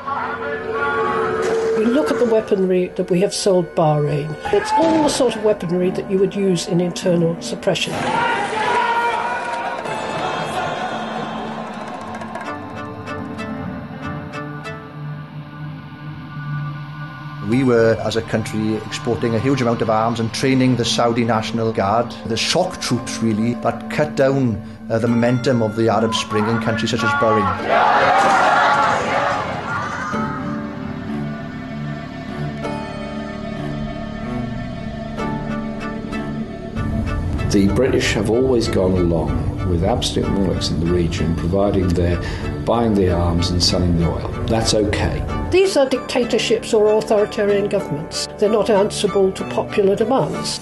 You look at the weaponry that we have sold Bahrain. It's all the sort of weaponry that you would use in internal suppression. We were, as a country, exporting a huge amount of arms and training the Saudi National Guard, the shock troops really, that cut down the momentum of the Arab Spring in countries such as Bahrain. The British have always gone along with absolute monarchs in the region, buying the arms and selling the oil. That's okay. These are dictatorships or authoritarian governments. They're not answerable to popular demands.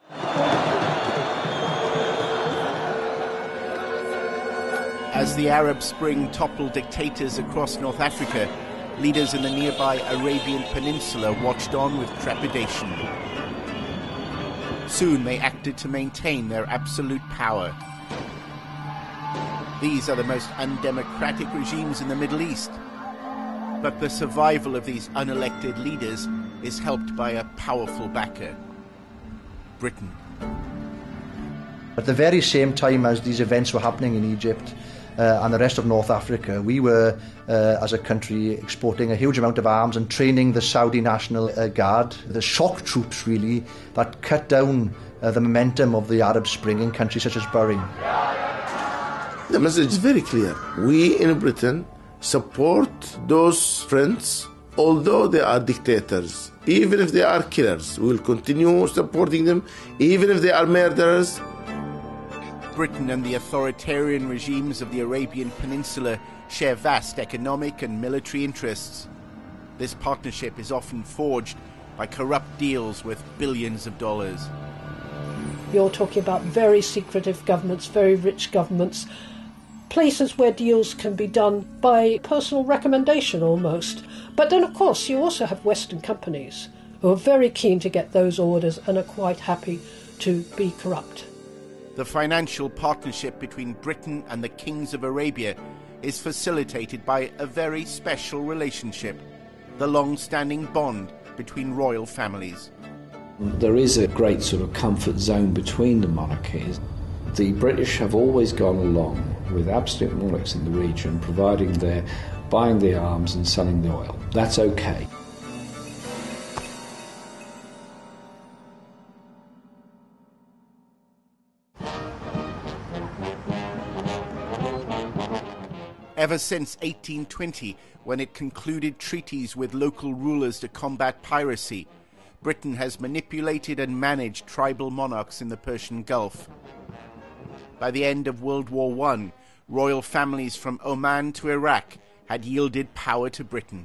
As the Arab Spring toppled dictators across North Africa, leaders in the nearby Arabian Peninsula watched on with trepidation. Soon they acted to maintain their absolute power. These are the most undemocratic regimes in the Middle East. But the survival of these unelected leaders is helped by a powerful backer: Britain. At the very same time as these events were happening in Egypt and the rest of North Africa, we were, as a country, exporting a huge amount of arms and training the Saudi National Guard, the shock troops really, that cut down the momentum of the Arab Spring in countries such as Bahrain. The message is very clear. We in Britain support those friends, although they are dictators. Even if they are killers, we will continue supporting them, even if they are murderers. Britain and the authoritarian regimes of the Arabian Peninsula share vast economic and military interests. This partnership is often forged by corrupt deals worth billions of dollars. You're talking about very secretive governments, very rich governments, places where deals can be done by personal recommendation almost. But then, of course, you also have Western companies who are very keen to get those orders and are quite happy to be corrupt. The financial partnership between Britain and the Kings of Arabia is facilitated by a very special relationship, the long-standing bond between royal families. There is a great sort of comfort zone between the monarchies. The British have always gone along with absolute monarchs in the region, buying the arms and selling the oil. That's okay. Ever since 1820, when it concluded treaties with local rulers to combat piracy, Britain has manipulated and managed tribal monarchs in the Persian Gulf. By the end of World War I, royal families from Oman to Iraq had yielded power to Britain.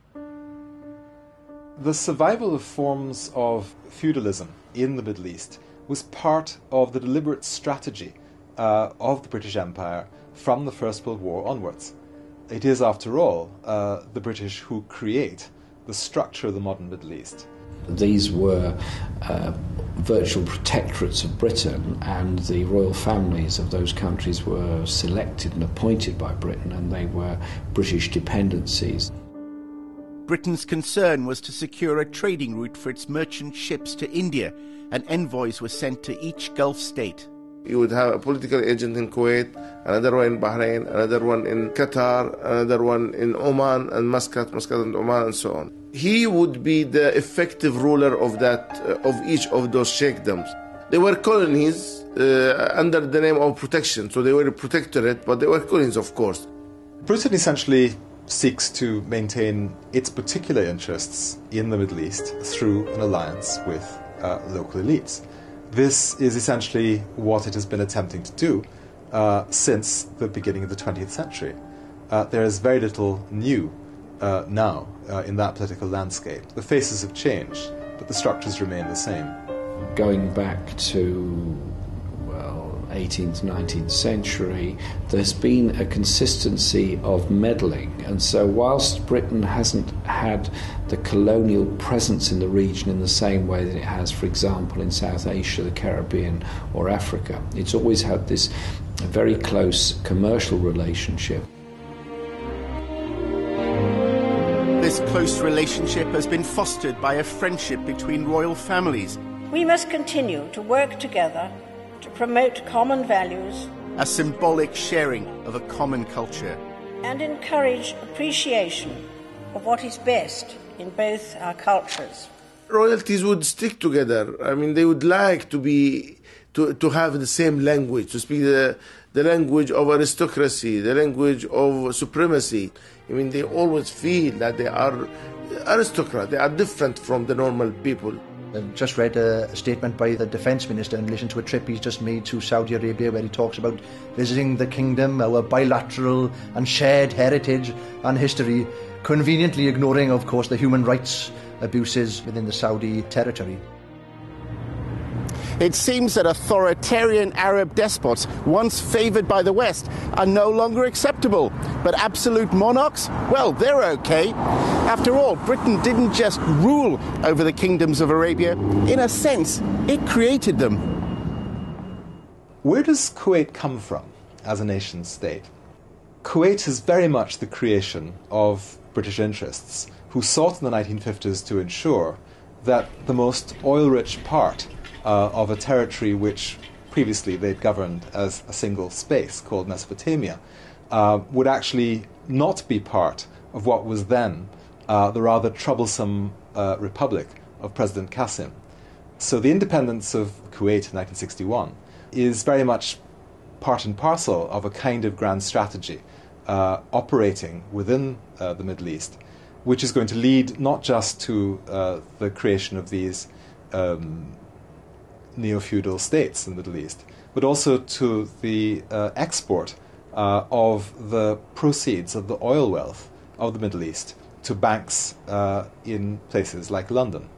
The survival of forms of feudalism in the Middle East was part of the deliberate strategy of the British Empire from the First World War onwards. It is, after all, the British who create the structure of the modern Middle East. These were virtual protectorates of Britain, and the royal families of those countries were selected and appointed by Britain, and they were British dependencies. Britain's concern was to secure a trading route for its merchant ships to India, and envoys were sent to each Gulf state. You would have a political agent in Kuwait, another one in Bahrain, another one in Qatar, another one in Oman and Muscat and Oman, and so on. He would be the effective ruler of each of those sheikdoms. They were colonies under the name of protection, so they were a protectorate, but they were colonies, of course. Britain essentially seeks to maintain its particular interests in the Middle East through an alliance with local elites. This is essentially what it has been attempting to do since the beginning of the 20th century. There is very little new now in that political landscape. The faces have changed, but the structures remain the same. Going back to 18th, 19th century, there's been a consistency of meddling, and so whilst Britain hasn't had the colonial presence in the region in the same way that it has, for example, in South Asia, the Caribbean or Africa, it's always had this very close commercial relationship. This close relationship has been fostered by a friendship between royal families. We must continue to work together to promote common values, A symbolic sharing of a common culture. and encourage appreciation of what is best in both our cultures. Royalties would stick together. I mean, they would like to have the same language, to speak the language of aristocracy, the language of supremacy. I mean, they always feel that they are aristocrats, they are different from the normal people. I've just read a statement by the Defence Minister in relation to a trip he's just made to Saudi Arabia, where he talks about visiting the kingdom, our bilateral and shared heritage and history, conveniently ignoring, of course, the human rights abuses within the Saudi territory. It seems that authoritarian Arab despots, once favoured by the West, are no longer acceptable. But absolute monarchs, well, they're okay. After all, Britain didn't just rule over the kingdoms of Arabia. In a sense, it created them. Where does Kuwait come from as a nation state? Kuwait is very much the creation of British interests, who sought in the 1950s to ensure that the most oil-rich part of a territory which previously they'd governed as a single space called Mesopotamia would actually not be part of what was then the rather troublesome republic of President Qasim. So the independence of Kuwait in 1961 is very much part and parcel of a kind of grand strategy operating within the Middle East, which is going to lead not just to the creation of these neo-feudal states in the Middle East, but also to the export of the proceeds of the oil wealth of the Middle East to banks in places like London.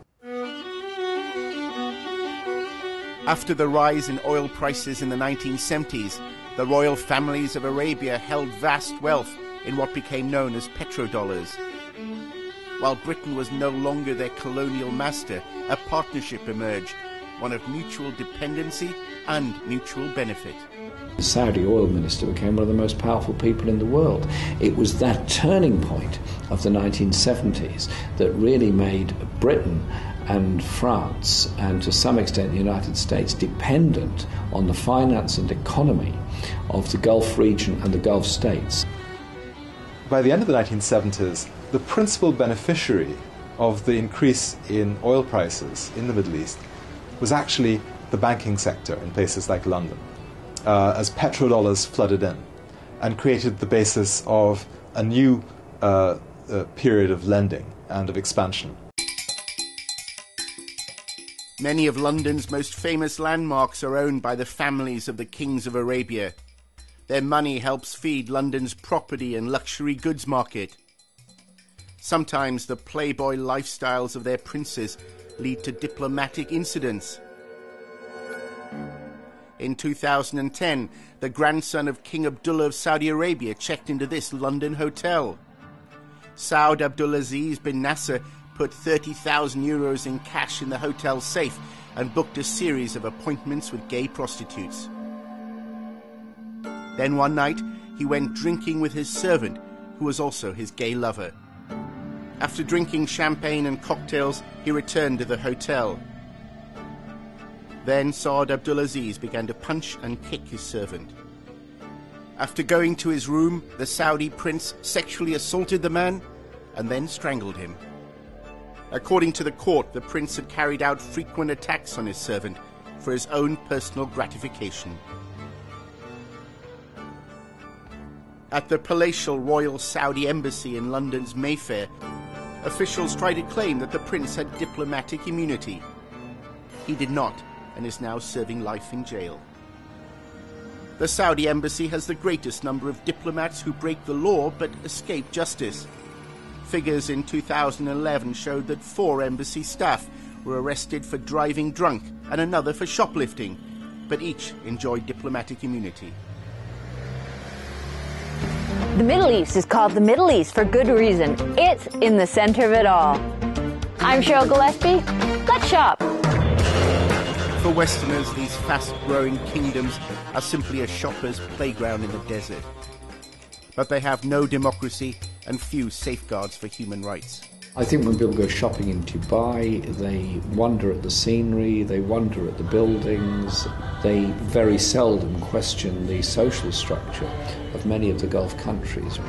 After the rise in oil prices in the 1970s, the royal families of Arabia held vast wealth in what became known as petrodollars. While Britain was no longer their colonial master, a partnership emerged, one of mutual dependency and mutual benefit. The Saudi oil minister became one of the most powerful people in the world. It was that turning point of the 1970s that really made Britain and France, and to some extent the United States, dependent on the finance and economy of the Gulf region and the Gulf states. By the end of the 1970s, the principal beneficiary of the increase in oil prices in the Middle East was actually the banking sector in places like London, as petrodollars flooded in and created the basis of a new period of lending and of expansion. Many of London's most famous landmarks are owned by the families of the kings of Arabia. Their money helps feed London's property and luxury goods market. Sometimes the playboy lifestyles of their princes lead to diplomatic incidents. In 2010, the grandson of King Abdullah of Saudi Arabia checked into this London hotel. Saud Abdulaziz bin Nasser put 30,000 euros in cash in the hotel safe and booked a series of appointments with gay prostitutes. Then one night, he went drinking with his servant, who was also his gay lover. After drinking champagne and cocktails, he returned to the hotel. Then Saud Abdulaziz began to punch and kick his servant. After going to his room, the Saudi prince sexually assaulted the man and then strangled him. According to the court, the prince had carried out frequent attacks on his servant for his own personal gratification. At the palatial Royal Saudi Embassy in London's Mayfair, officials tried to claim that the prince had diplomatic immunity. He did not, and is now serving life in jail. The Saudi embassy has the greatest number of diplomats who break the law but escape justice. Figures in 2011 showed that 4 embassy staff were arrested for driving drunk and another for shoplifting, but each enjoyed diplomatic immunity. The Middle East is called the Middle East for good reason. It's in the center of it all. I'm Cheryl Gillespie. Let's shop. For Westerners, these fast-growing kingdoms are simply a shopper's playground in the desert. But they have no democracy and few safeguards for human rights. I think when people go shopping in Dubai, they wonder at the scenery, they wonder at the buildings, they very seldom question the social structure of many of the Gulf countries.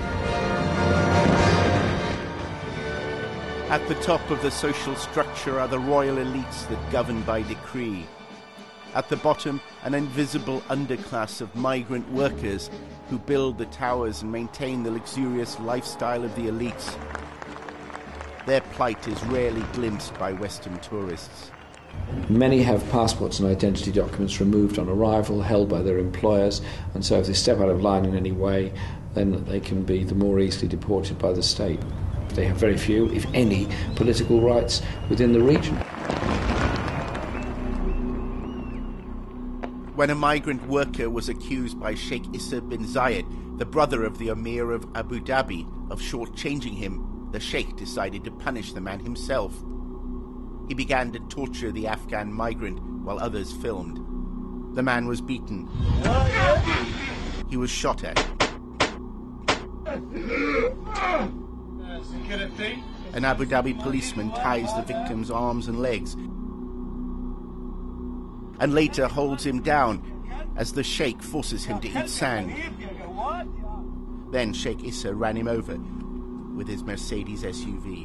At the top of the social structure are the royal elites that govern by decree. At the bottom, an invisible underclass of migrant workers who build the towers and maintain the luxurious lifestyle of the elites. Their plight is rarely glimpsed by Western tourists. Many have passports and identity documents removed on arrival, held by their employers, and so if they step out of line in any way, then they can be the more easily deported by the state. They have very few, if any, political rights within the region. When a migrant worker was accused by Sheikh Issa bin Zayed, the brother of the Emir of Abu Dhabi, of shortchanging him, the Sheikh decided to punish the man himself. He began to torture the Afghan migrant while others filmed. The man was beaten. He was shot at. An Abu Dhabi policeman ties the victim's arms and legs and later holds him down as the Sheikh forces him to eat sand. Then Sheikh Issa ran him over with his Mercedes SUV.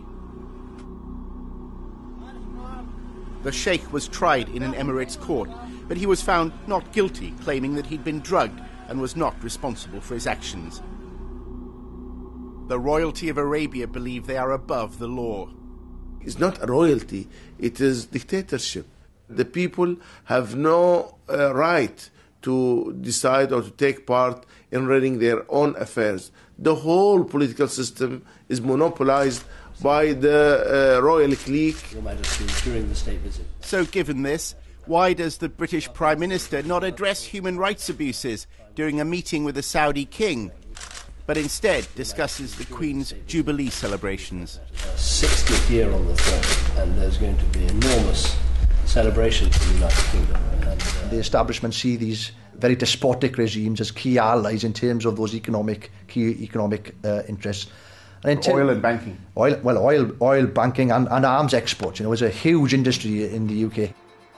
The Sheikh was tried in an Emirates court, but he was found not guilty, claiming that he'd been drugged and was not responsible for his actions. The royalty of Arabia believe they are above the law. It's not a royalty, it is dictatorship. The people have no right to decide or to take part in running their own affairs. The whole political system is monopolized by the royal clique. Your Majesty, during the state visit. So given this, why does the British Prime Minister not address human rights abuses during a meeting with the Saudi king, but instead discusses the Queen's Jubilee celebrations? 60th year on the throne, and there's going to be enormous celebrations for the United Kingdom. The establishment see these very despotic regimes as key allies in terms of those key economic interests. Oil and banking. Oil, banking and arms exports. It's a huge industry in the UK.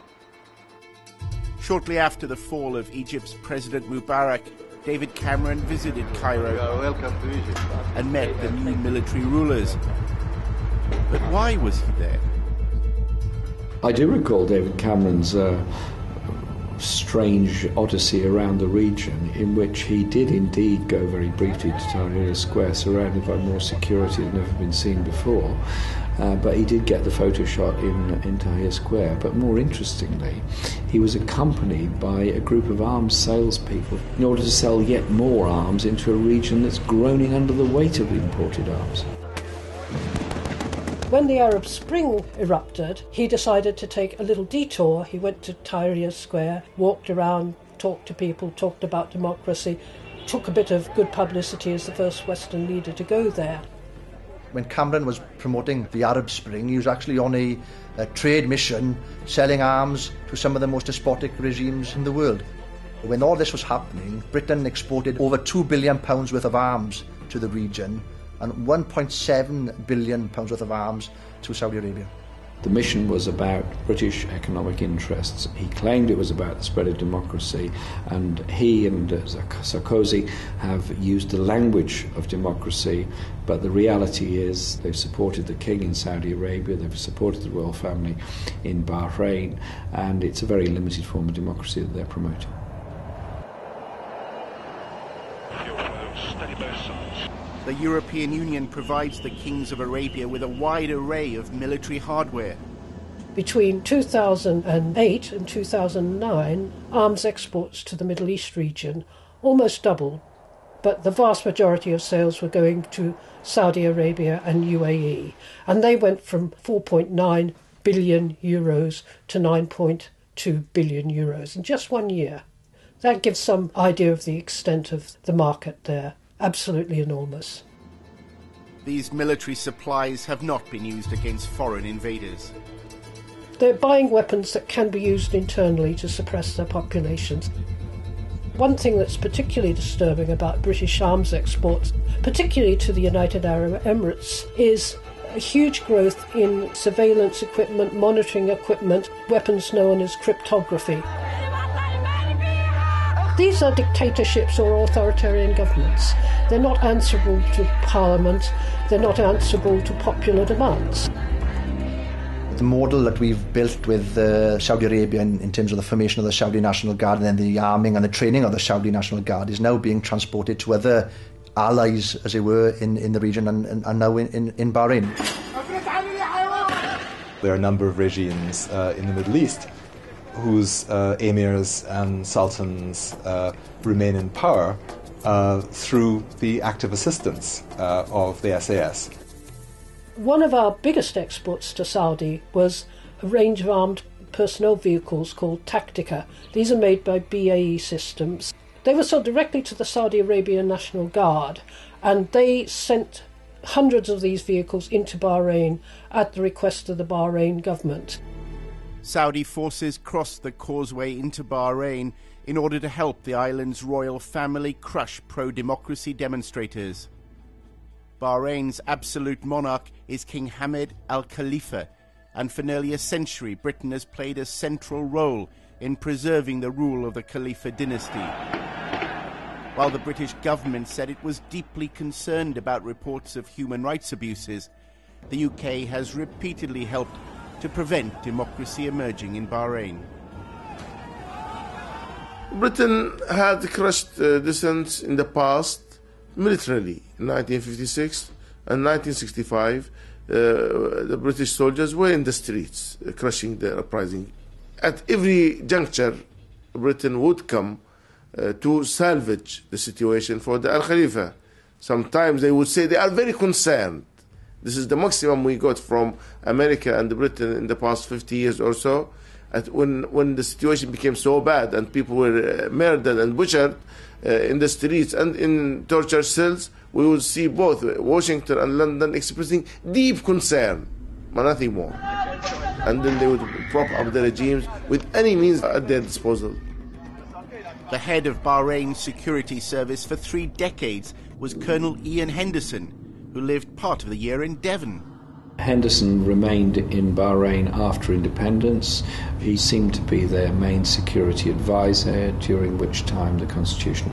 Shortly after the fall of Egypt's President Mubarak, David Cameron visited Cairo and met the new military rulers. But why was he there? I do recall David Cameron's strange odyssey around the region, in which he did indeed go very briefly to Tahrir Square, surrounded by more security than never been seen before. But he did get the photo shot in Tahrir Square. But more interestingly, he was accompanied by a group of arms salespeople in order to sell yet more arms into a region that's groaning under the weight of imported arms. When the Arab Spring erupted, he decided to take a little detour. He went to Tahrir Square, walked around, talked to people, talked about democracy, took a bit of good publicity as the first Western leader to go there. When Cameron was promoting the Arab Spring, he was actually on a trade mission selling arms to some of the most despotic regimes in the world. When all this was happening, Britain exported over £2 billion worth of arms to the region and £1.7 billion worth of arms to Saudi Arabia. The mission was about British economic interests. He claimed it was about the spread of democracy, and he and Sarkozy have used the language of democracy, but the reality is they've supported the king in Saudi Arabia, they've supported the royal family in Bahrain, and it's a very limited form of democracy that they're promoting. The European Union provides the kings of Arabia with a wide array of military hardware. Between 2008 and 2009, arms exports to the Middle East region almost doubled, but the vast majority of sales were going to Saudi Arabia and UAE, and they went from 4.9 billion euros to 9.2 billion euros in just 1 year. That gives some idea of the extent of the market there. Absolutely enormous. These military supplies have not been used against foreign invaders. They're buying weapons that can be used internally to suppress their populations. One thing that's particularly disturbing about British arms exports, particularly to the United Arab Emirates, is a huge growth in surveillance equipment, monitoring equipment, weapons known as cryptography. These are dictatorships or authoritarian governments. They're not answerable to Parliament, they're not answerable to popular demands. The model that we've built with Saudi Arabia in terms of the formation of the Saudi National Guard and then the arming and the training of the Saudi National Guard is now being transported to other allies, as it were, in the region and now in Bahrain. There are a number of regimes in the Middle East whose emirs and sultans remain in power through the active assistance of the SAS. One of our biggest exports to Saudi was a range of armed personnel vehicles called Tactica. These are made by BAE Systems. They were sold directly to the Saudi Arabian National Guard, and they sent hundreds of these vehicles into Bahrain at the request of the Bahrain government. Saudi forces crossed the causeway into Bahrain in order to help the island's royal family crush pro-democracy demonstrators. Bahrain's absolute monarch is King Hamad Al Khalifa, and for nearly a century Britain has played a central role in preserving the rule of the Khalifa dynasty. While the British government said it was deeply concerned about reports of human rights abuses, the UK has repeatedly helped to prevent democracy emerging in Bahrain. Britain had crushed dissent in the past militarily. In 1956 and 1965, the British soldiers were in the streets crushing the uprising. At every juncture, Britain would come to salvage the situation for the Al Khalifa. Sometimes they would say they are very concerned. This is the maximum we got from America and Britain in the past 50 years or so. When the situation became so bad and people were murdered and butchered in the streets and in torture cells, we would see both Washington and London expressing deep concern, but nothing more. And then they would prop up the regimes with any means at their disposal. The head of Bahrain's security service for 3 decades was Colonel Ian Henderson, who lived part of the year in Devon. Henderson remained in Bahrain after independence. He seemed to be their main security advisor, during which time the constitutional